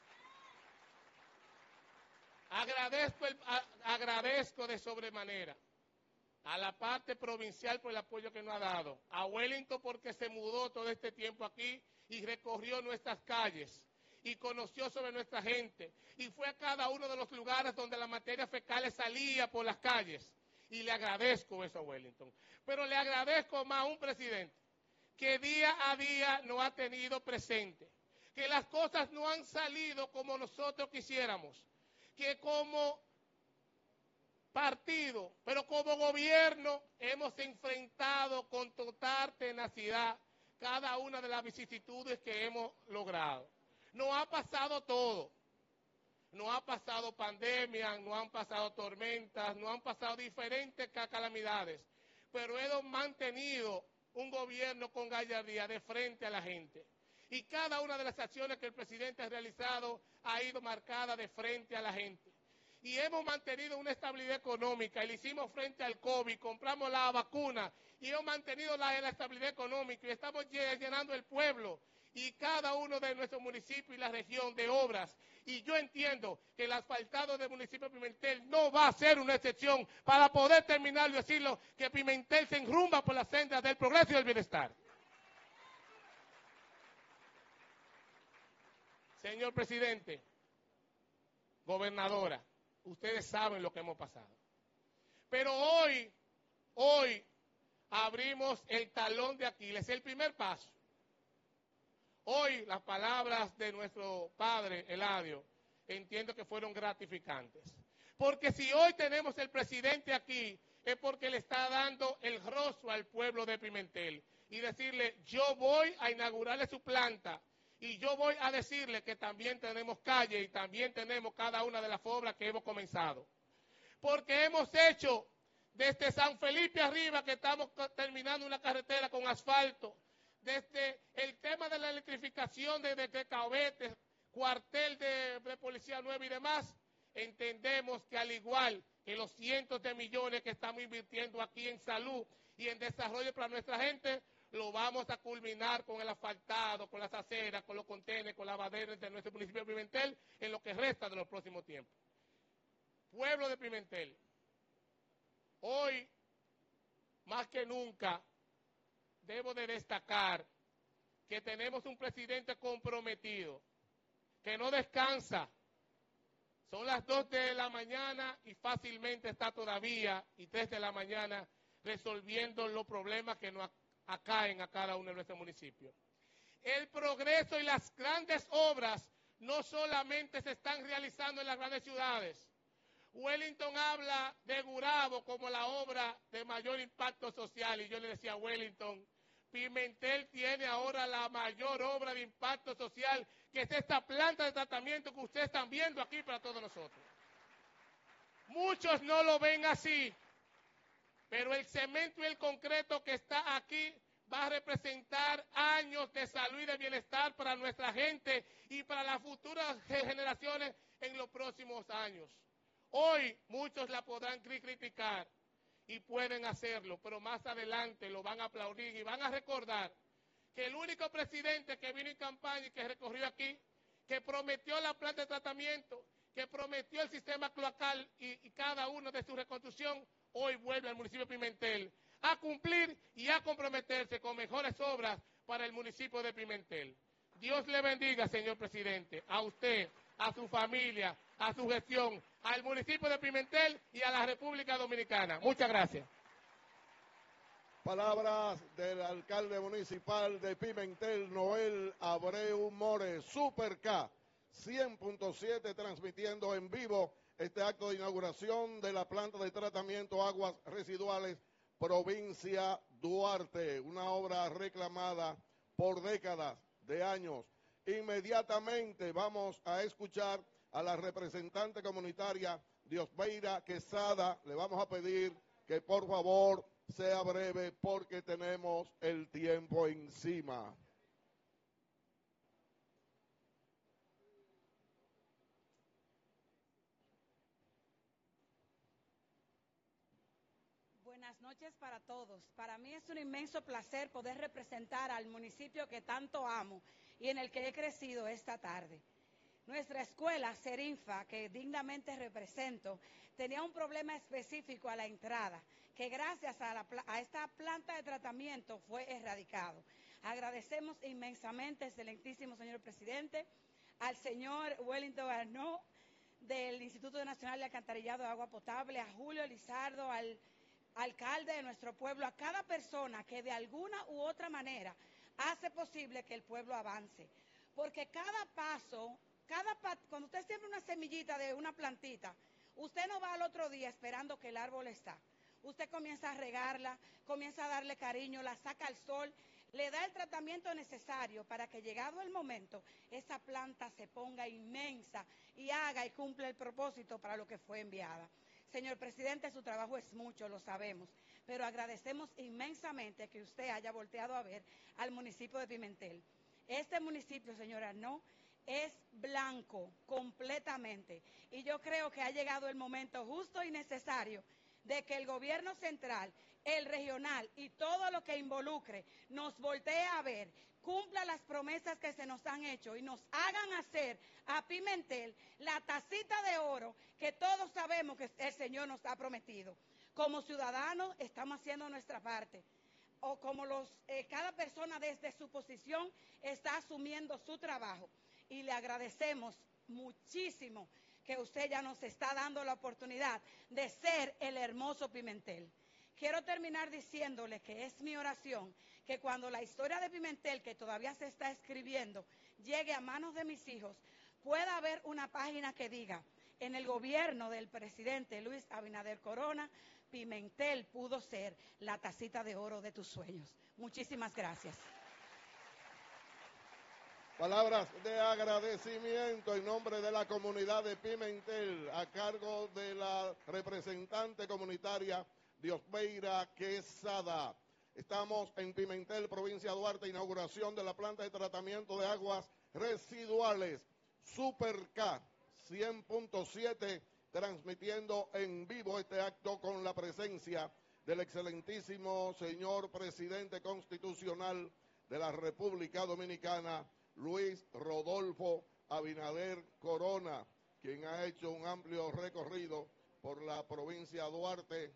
Agradezco, el, a, agradezco de sobremanera a la parte provincial por el apoyo que nos ha dado, a Wellington porque se mudó todo este tiempo aquí y recorrió nuestras calles y conoció sobre nuestra gente y fue a cada uno de los lugares donde la materia fecal salía por las calles y le agradezco eso a Wellington. Pero le agradezco más a un presidente que día a día nos ha tenido presente, que las cosas no han salido como nosotros quisiéramos, que como partido, pero como gobierno hemos enfrentado con total tenacidad cada una de las vicisitudes que hemos logrado. Nos ha pasado todo, nos ha pasado pandemia, nos han pasado tormentas, nos han pasado diferentes calamidades, pero hemos mantenido un gobierno con gallardía de frente a la gente. Y cada una de las acciones que el presidente ha realizado ha ido marcada de frente a la gente. Y hemos mantenido una estabilidad económica, y le hicimos frente al COVID, compramos la vacuna, y hemos mantenido la, la estabilidad económica, y estamos llenando el pueblo, y cada uno de nuestros municipios y la región de obras. Y yo entiendo que el asfaltado del municipio de Pimentel no va a ser una excepción para poder terminar y decirlo, que Pimentel se enrumba por la senda del progreso y del bienestar. Señor presidente, gobernadora, ustedes saben lo que hemos pasado. Pero hoy, hoy, abrimos el talón de Aquiles, el primer paso. Hoy las palabras de nuestro padre Eladio entiendo que fueron gratificantes. Porque si hoy tenemos el presidente aquí, es porque le está dando el rostro al pueblo de Pimentel. Y decirle, yo voy a inaugurarle su planta. Y yo voy a decirle que también tenemos calle y también tenemos cada una de las obras que hemos comenzado. Porque hemos hecho desde San Felipe arriba, que estamos terminando una carretera con asfalto, desde el tema de la electrificación desde de Caobetes, cuartel de, de Policía Nueva y demás, entendemos que al igual que los cientos de millones que estamos invirtiendo aquí en salud y en desarrollo para nuestra gente, lo vamos a culminar con el asfaltado, con las aceras, con los contenedores, con las lavaderas de nuestro municipio de Pimentel en lo que resta de los próximos tiempos. Pueblo de Pimentel, hoy más que nunca debo de destacar que tenemos un presidente comprometido, que no descansa. Son las dos de la mañana y fácilmente está todavía, y tres de la mañana, resolviendo los problemas que nos acaen a cada uno de nuestros municipios. El progreso y las grandes obras no solamente se están realizando en las grandes ciudades. Wellington habla de Gurabo como la obra de mayor impacto social, y yo le decía a Wellington, Pimentel tiene ahora la mayor obra de impacto social, que es esta planta de tratamiento que ustedes están viendo aquí para todos nosotros. Muchos no lo ven así, pero el cemento y el concreto que está aquí va a representar años de salud y de bienestar para nuestra gente y para las futuras generaciones en los próximos años. Hoy muchos la podrán criticar y pueden hacerlo, pero más adelante lo van a aplaudir y van a recordar que el único presidente que vino en campaña y que recorrió aquí, que prometió la planta de tratamiento, que prometió el sistema cloacal y, y cada uno de su reconstrucción, hoy vuelve al municipio de Pimentel a cumplir y a comprometerse con mejores obras para el municipio de Pimentel. Dios le bendiga, señor presidente, a usted, a su familia, a su gestión, al municipio de Pimentel y a la República Dominicana. Muchas gracias. Palabras del alcalde municipal de Pimentel, Noel Abreu More, Super K, cien punto siete, transmitiendo en vivo este acto de inauguración de la planta de tratamiento aguas residuales, provincia Duarte, una obra reclamada por décadas de años. Inmediatamente vamos a escuchar a la representante comunitaria Diosbeira Quesada. Le vamos a pedir que por favor sea breve porque tenemos el tiempo encima. Buenas noches para todos. Para mí es un inmenso placer poder representar al municipio que tanto amo y en el que he crecido esta tarde. Nuestra escuela, Serinfa, que dignamente represento, tenía un problema específico a la entrada, que gracias a, la, a esta planta de tratamiento fue erradicado. Agradecemos inmensamente, excelentísimo señor presidente, al señor Wellington Arnaud, del Instituto Nacional de Alcantarillado de Agua Potable, a Julio Lizardo, al alcalde de nuestro pueblo, a cada persona que de alguna u otra manera hace posible que el pueblo avance. Porque cada paso, cada pa cuando usted siembra una semillita de una plantita, usted no va al otro día esperando que el árbol está. Usted comienza a regarla, comienza a darle cariño, la saca al sol, le da el tratamiento necesario para que llegado el momento, esa planta se ponga inmensa y haga y cumpla el propósito para lo que fue enviada. Señor presidente, su trabajo es mucho, lo sabemos, pero agradecemos inmensamente que usted haya volteado a ver al municipio de Pimentel. Este municipio, señor Arnaud, es blanco completamente y yo creo que ha llegado el momento justo y necesario de que el gobierno central, el regional y todo lo que involucre nos voltee a ver, cumpla las promesas que se nos han hecho y nos hagan hacer a Pimentel la tacita de oro que todos sabemos que el Señor nos ha prometido. Como ciudadanos estamos haciendo nuestra parte, o como los, eh, cada persona desde su posición está asumiendo su trabajo y le agradecemos muchísimo que usted ya nos está dando la oportunidad de ser el hermoso Pimentel. Quiero terminar diciéndole que es mi oración que cuando la historia de Pimentel, que todavía se está escribiendo, llegue a manos de mis hijos, pueda haber una página que diga, en el gobierno del presidente Luis Abinader Corona, Pimentel pudo ser la tacita de oro de tus sueños. Muchísimas gracias. Palabras de agradecimiento en nombre de la comunidad de Pimentel a cargo de la representante comunitaria Diosbeira Quesada. Estamos en Pimentel, provincia de Duarte, inauguración de la planta de tratamiento de aguas residuales Super K cien punto siete, transmitiendo en vivo este acto con la presencia del excelentísimo señor presidente constitucional de la República Dominicana, Luis Rodolfo Abinader Corona, quien ha hecho un amplio recorrido por la provincia de Duarte,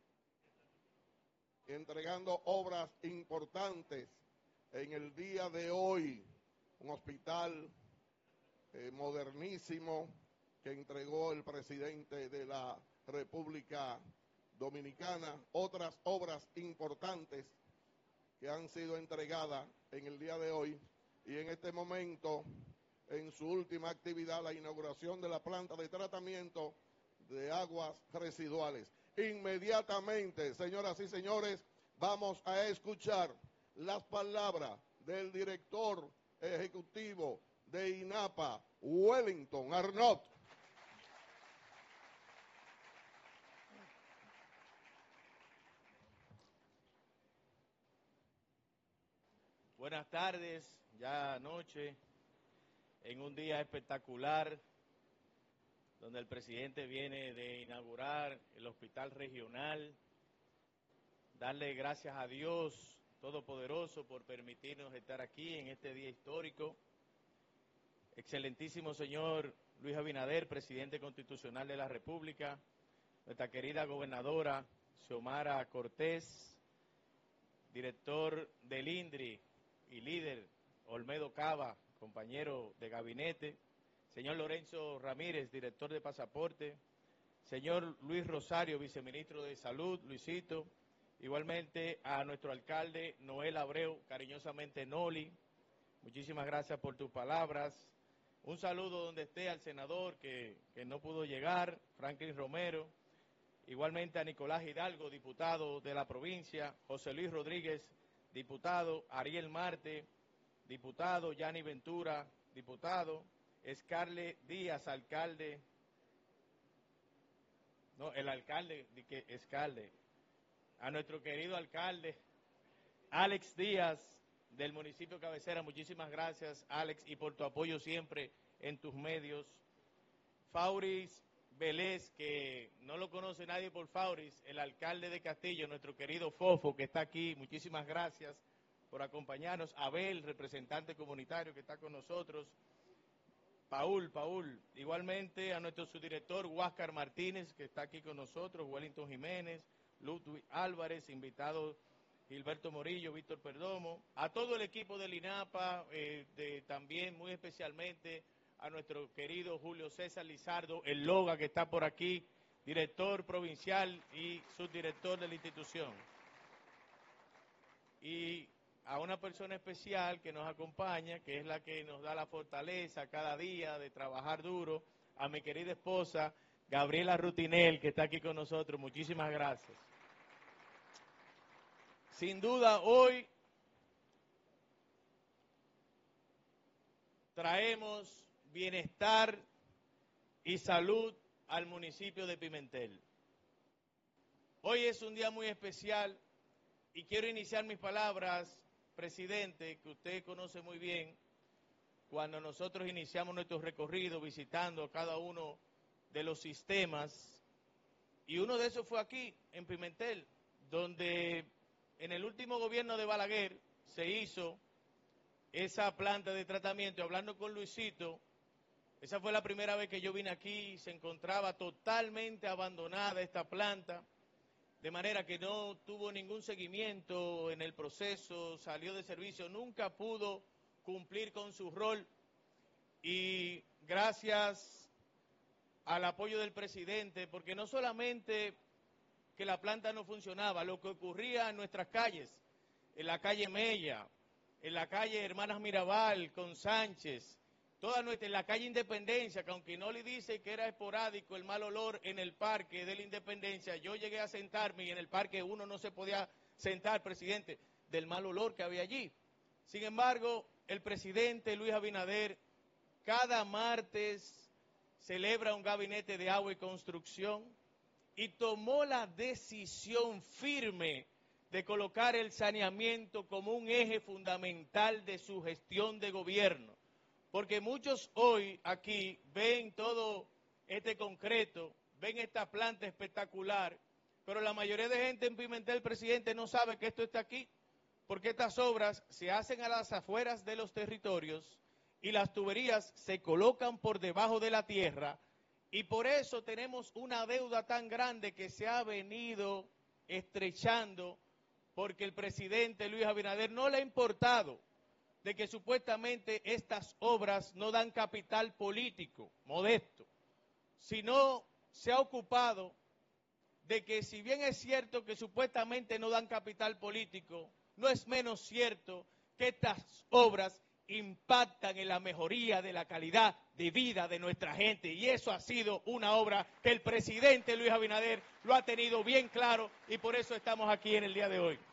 entregando obras importantes en el día de hoy. Un hospital eh, modernísimo que entregó el presidente de la República Dominicana, otras obras importantes que han sido entregadas en el día de hoy y en este momento, en su última actividad, la inauguración de la planta de tratamiento de aguas residuales. Inmediatamente, señoras y señores, vamos a escuchar las palabras del director ejecutivo de INAPA, Wellington Arnaud. Buenas tardes, ya anoche, en un día espectacular, donde el presidente viene de inaugurar el hospital regional, darle gracias a Dios Todopoderoso por permitirnos estar aquí en este día histórico. excelentísimo señor Luis Abinader, presidente constitucional de la República, nuestra querida gobernadora Xiomara Cortés, director del INDRI y líder Olmedo Cava, compañero de gabinete, señor Lorenzo Ramírez, director de Pasaporte, señor Luis Rosario, viceministro de Salud, Luisito, igualmente a nuestro alcalde Noel Abreu, cariñosamente Noli, muchísimas gracias por tus palabras. Un saludo donde esté al senador que, que no pudo llegar, Franklin Romero, igualmente a Nicolás Hidalgo, diputado de la provincia, José Luis Rodríguez, diputado, Ariel Marte, diputado, Yanni Ventura, diputado, Scarlett Díaz, alcalde, no, el alcalde, di que Scarlett, a nuestro querido alcalde, Alex Díaz, del municipio Cabecera, muchísimas gracias, Alex, y por tu apoyo siempre en tus medios. Fauris Vélez, que no lo conoce nadie por Fauris, el alcalde de Castillo, nuestro querido Fofo, que está aquí, muchísimas gracias por acompañarnos. Abel, representante comunitario que está con nosotros. Paul, Paul, igualmente a nuestro subdirector Huáscar Martínez, que está aquí con nosotros, Wellington Jiménez, Ludwig Álvarez, invitado Gilberto Morillo, Víctor Perdomo, a todo el equipo del INAPA, eh, de, también muy especialmente a nuestro querido Julio César Lizardo, el Loga, que está por aquí, director provincial y subdirector de la institución. Y a una persona especial que nos acompaña, que es la que nos da la fortaleza cada día de trabajar duro, a mi querida esposa, Gabriela Rutinel, que está aquí con nosotros. Muchísimas gracias. Sin duda, hoy traemos bienestar y salud al municipio de Pimentel. Hoy es un día muy especial y quiero iniciar mis palabras, presidente, que usted conoce muy bien, cuando nosotros iniciamos nuestro recorrido visitando cada uno de los sistemas, y uno de esos fue aquí, en Pimentel, donde en el último gobierno de Balaguer se hizo esa planta de tratamiento. Hablando con Luisito, esa fue la primera vez que yo vine aquí, se encontraba totalmente abandonada esta planta, de manera que no tuvo ningún seguimiento en el proceso, salió de servicio, nunca pudo cumplir con su rol, y gracias al apoyo del presidente, porque no solamente que la planta no funcionaba, lo que ocurría en nuestras calles, en la calle Mella, en la calle Hermanas Mirabal, con Sánchez, toda nuestra, en la calle Independencia, que aunque no le dice que era esporádico el mal olor en el parque de la Independencia, yo llegué a sentarme y en el parque uno no se podía sentar, presidente, del mal olor que había allí. Sin embargo, el presidente Luis Abinader cada martes celebra un gabinete de agua y construcción y tomó la decisión firme de colocar el saneamiento como un eje fundamental de su gestión de gobierno. Porque muchos hoy aquí ven todo este concreto, ven esta planta espectacular, pero la mayoría de gente en Pimentel, presidente, no sabe que esto está aquí, porque estas obras se hacen a las afueras de los territorios y las tuberías se colocan por debajo de la tierra, y por eso tenemos una deuda tan grande que se ha venido estrechando, porque el presidente Luis Abinader no le ha importado de que supuestamente estas obras no dan capital político, modesto, sino se ha ocupado de que, si bien es cierto que supuestamente no dan capital político, no es menos cierto que estas obras impactan en la mejoría de la calidad de vida de nuestra gente, y eso ha sido una obra que el presidente Luis Abinader lo ha tenido bien claro, y por eso estamos aquí en el día de hoy.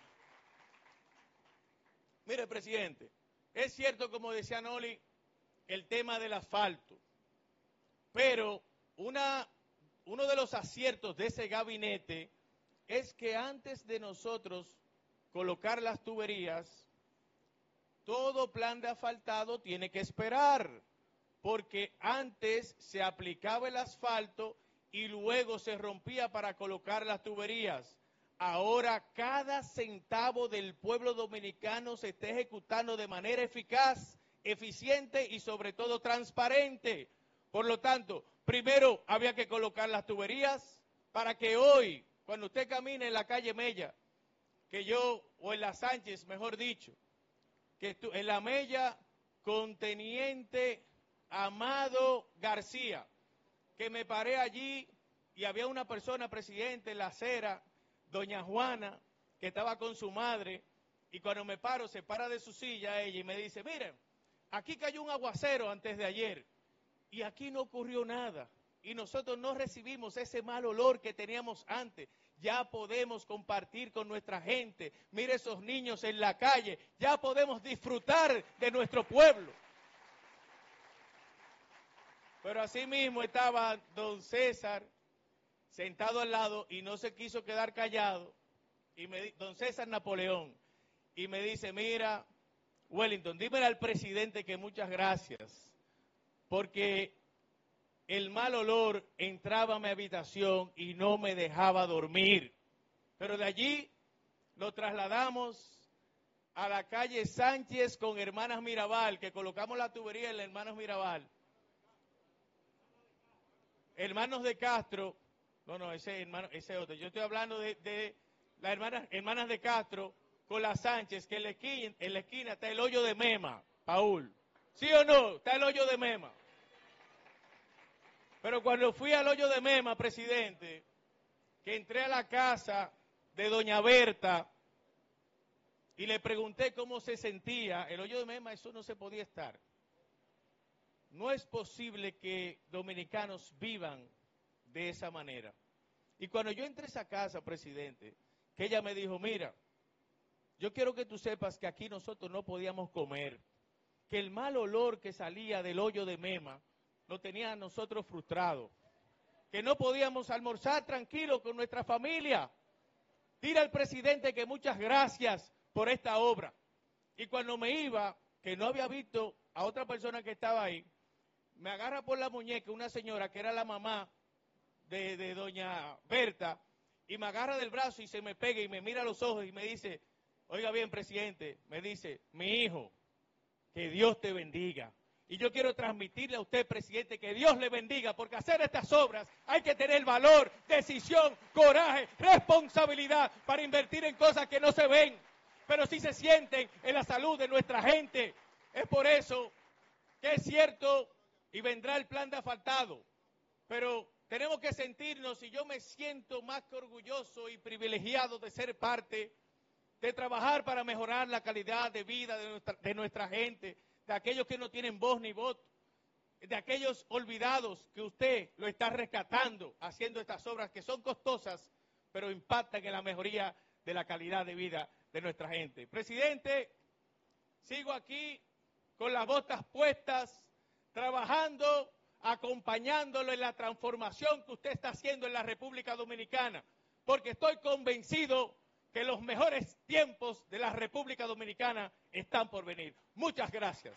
Mire, presidente, es cierto, como decía Noli, el tema del asfalto, pero una, uno de los aciertos de ese gabinete es que antes de nosotros colocar las tuberías, todo plan de asfaltado tiene que esperar, porque antes se aplicaba el asfalto y luego se rompía para colocar las tuberías. Ahora cada centavo del pueblo dominicano se está ejecutando de manera eficaz eficiente y sobre todo transparente. Por lo tanto, primero había que colocar las tuberías para que hoy, cuando usted camine en la calle Mella, que yo, o en la Sánchez, mejor dicho, que en la Mella con Teniente Amado García, que me paré allí y había una persona, presidente, en la acera, doña Juana, que estaba con su madre, y cuando me paro, se para de su silla ella y me dice, miren, aquí cayó un aguacero antes de ayer, y aquí no ocurrió nada, y nosotros no recibimos ese mal olor que teníamos antes. Ya podemos compartir con nuestra gente. Mire esos niños en la calle. Ya podemos disfrutar de nuestro pueblo. Pero así mismo estaba don César sentado al lado y no se quiso quedar callado. Y me, don César Napoleón. Y me dice, mira, Wellington, dímele al presidente que muchas gracias. Porque el mal olor entraba a mi habitación y no me dejaba dormir. Pero de allí lo trasladamos a la calle Sánchez con Hermanas Mirabal, que colocamos la tubería en la Hermanas Mirabal. Hermanos de Castro, no, no, ese hermano, ese otro. Yo estoy hablando de, de las hermanas, hermanas de Castro con la Sánchez, que en la, esquina, en la esquina está el hoyo de Mema, Paul. ¿Sí o no? Está el hoyo de Mema. Pero cuando fui al hoyo de Mema, presidente, que entré a la casa de doña Berta y le pregunté cómo se sentía, el hoyo de Mema, eso no se podía estar. No es posible que dominicanos vivan de esa manera. Y cuando yo entré a esa casa, presidente, que ella me dijo, mira, yo quiero que tú sepas que aquí nosotros no podíamos comer, que el mal olor que salía del hoyo de Mema lo tenía a nosotros frustrados, que no podíamos almorzar tranquilos con nuestra familia. Dile al presidente que muchas gracias por esta obra. Y cuando me iba, que no había visto a otra persona que estaba ahí, me agarra por la muñeca una señora que era la mamá de, de doña Berta, y me agarra del brazo y se me pega y me mira a los ojos y me dice, oiga bien, presidente, me dice, mi hijo, que Dios te bendiga. Y yo quiero transmitirle a usted, presidente, que Dios le bendiga, porque hacer estas obras hay que tener valor, decisión, coraje, responsabilidad para invertir en cosas que no se ven, pero sí se sienten en la salud de nuestra gente. Es por eso que es cierto y vendrá el plan de asfaltado, pero tenemos que sentirnos, y yo me siento más que orgulloso y privilegiado de ser parte, de trabajar para mejorar la calidad de vida de nuestra, de nuestra gente, de aquellos que no tienen voz ni voto, de aquellos olvidados que usted lo está rescatando, haciendo estas obras que son costosas, pero impactan en la mejoría de la calidad de vida de nuestra gente. Presidente, sigo aquí con las botas puestas, trabajando, acompañándolo en la transformación que usted está haciendo en la República Dominicana, porque estoy convencido que los mejores tiempos de la República Dominicana están por venir. Muchas gracias.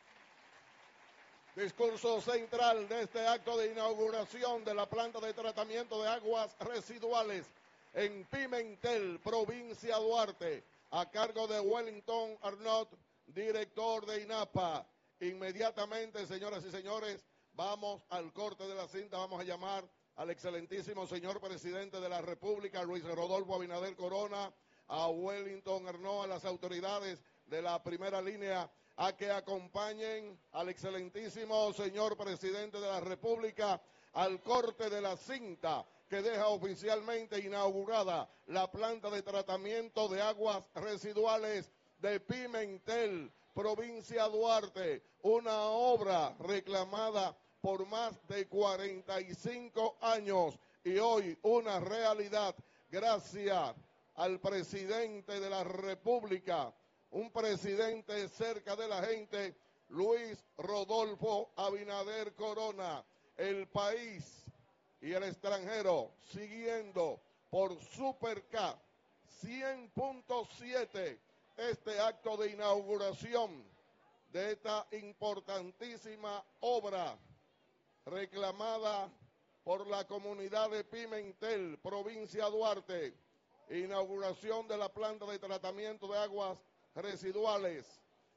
Discurso central de este acto de inauguración de la planta de tratamiento de aguas residuales en Pimentel, provincia Duarte, a cargo de Wellington Arnott, director de INAPA. Inmediatamente, señoras y señores, vamos al corte de la cinta, vamos a llamar al excelentísimo señor presidente de la República, Luis Rodolfo Abinader Corona, a Wellington Arnott, a las autoridades de la primera línea, a que acompañen al excelentísimo señor presidente de la República al corte de la cinta que deja oficialmente inaugurada la planta de tratamiento de aguas residuales de Pimentel, provincia Duarte, una obra reclamada por más de cuarenta y cinco años y hoy una realidad gracias al presidente de la República, un presidente cerca de la gente, Luis Rodolfo Abinader Corona. El país y el extranjero siguiendo por Super K cien punto siete este acto de inauguración de esta importantísima obra reclamada por la comunidad de Pimentel, provincia Duarte, inauguración de la planta de tratamiento de aguas residuales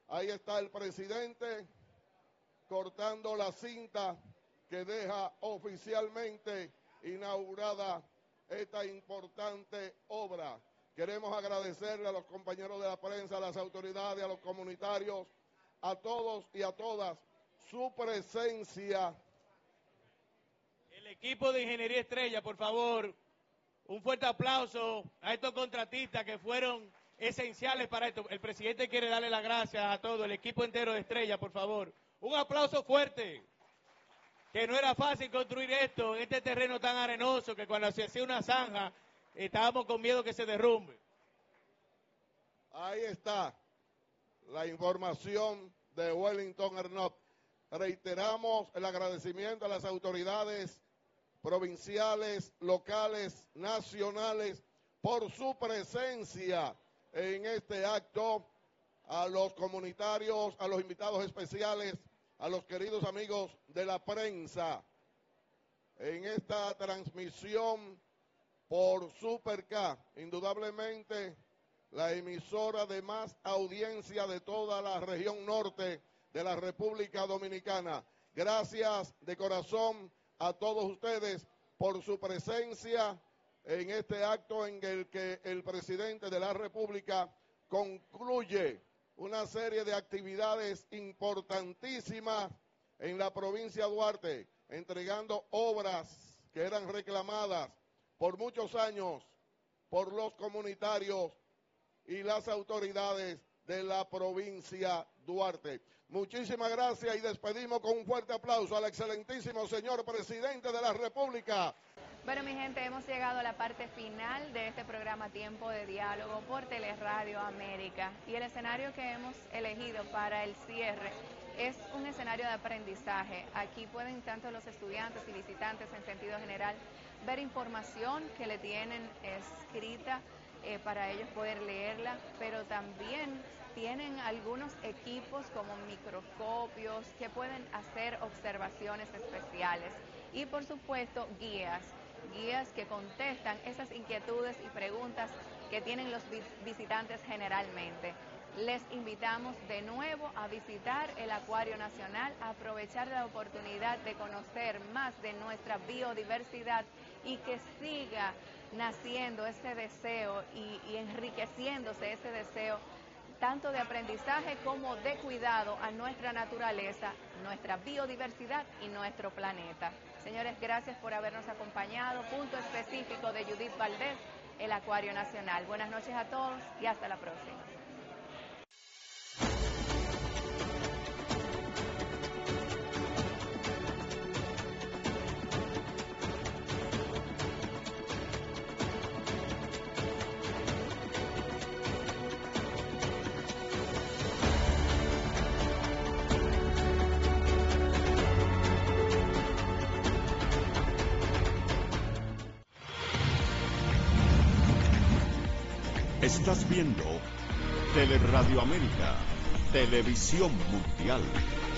Ahí está el presidente cortando la cinta que deja oficialmente inaugurada esta importante obra. Queremos agradecerle a los compañeros de la prensa, a las autoridades, a los comunitarios, a todos y a todas su presencia. El equipo de Ingeniería Estrella, por favor, un fuerte aplauso a estos contratistas que fueron esenciales para esto. El presidente quiere darle las gracias a todo el equipo entero de Estrella, por favor. Un aplauso fuerte, que no era fácil construir esto en este terreno tan arenoso que cuando se hacía una zanja estábamos con miedo que se derrumbe. Ahí está la información de Wellington Arnott. Reiteramos el agradecimiento a las autoridades provinciales, locales, nacionales, por su presencia en este acto, a los comunitarios, a los invitados especiales, a los queridos amigos de la prensa, en esta transmisión por Super K, indudablemente la emisora de más audiencia de toda la región norte de la República Dominicana. Gracias de corazón a todos ustedes por su presencia en este acto en el que el presidente de la República concluye una serie de actividades importantísimas en la provincia de Duarte, entregando obras que eran reclamadas por muchos años por los comunitarios y las autoridades de la provincia Duarte. Muchísimas gracias y despedimos con un fuerte aplauso al excelentísimo señor presidente de la República. Bueno, mi gente, hemos llegado a la parte final de este programa Tiempo de Diálogo por Teleradio América. Y el escenario que hemos elegido para el cierre es un escenario de aprendizaje. Aquí pueden tanto los estudiantes y visitantes en sentido general ver información que le tienen escrita eh, para ellos poder leerla, pero también tienen algunos equipos como microscopios que pueden hacer observaciones especiales y por supuesto guías, guías que contestan esas inquietudes y preguntas que tienen los visitantes generalmente. Les invitamos de nuevo a visitar el Acuario Nacional, a aprovechar la oportunidad de conocer más de nuestra biodiversidad y que siga naciendo ese deseo y, y enriqueciéndose ese deseo tanto de aprendizaje como de cuidado a nuestra naturaleza, nuestra biodiversidad y nuestro planeta. Señores, gracias por habernos acompañado. Punto específico de Judith Valdés, el Acuario Nacional. Buenas noches a todos y hasta la próxima. Estás viendo Teleradio América, Televisión Mundial.